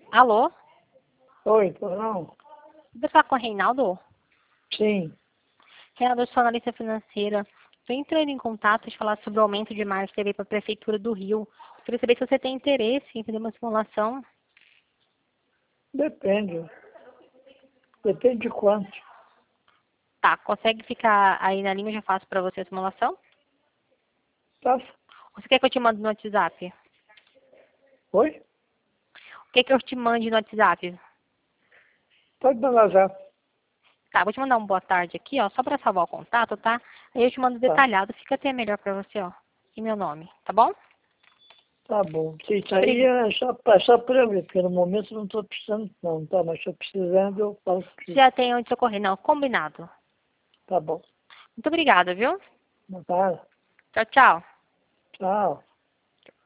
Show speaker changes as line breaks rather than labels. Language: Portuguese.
Alô?
Oi, não?
Vou falar com o Reinaldo?
Sim.
Reinaldo, eu sou analista financeira. Estou entrando em contato de falar sobre o aumento de margem que teve para a Prefeitura do Rio. Queria saber se você tem interesse em fazer uma simulação.
Depende. Depende de quanto.
Tá, consegue ficar aí na linha? Eu já faço para você a simulação?
Tá?
Ou você quer que eu te mande no WhatsApp?
Oi?
O que eu te mande no WhatsApp?
Pode mandar já.
Tá, vou te mandar um boa tarde aqui, ó, só para salvar o contato, tá? Aí eu te mando
Tá.
detalhado, fica até melhor para você, ó. E meu nome, tá bom?
Tá bom. Isso aí é só para eu ver, porque no momento eu não estou precisando não, tá? Mas se eu precisando, eu falo que
Já tem onde socorrer, não, combinado.
tá bom.
Muito obrigada, viu?
Não para.
Tchau, tchau.
Tchau.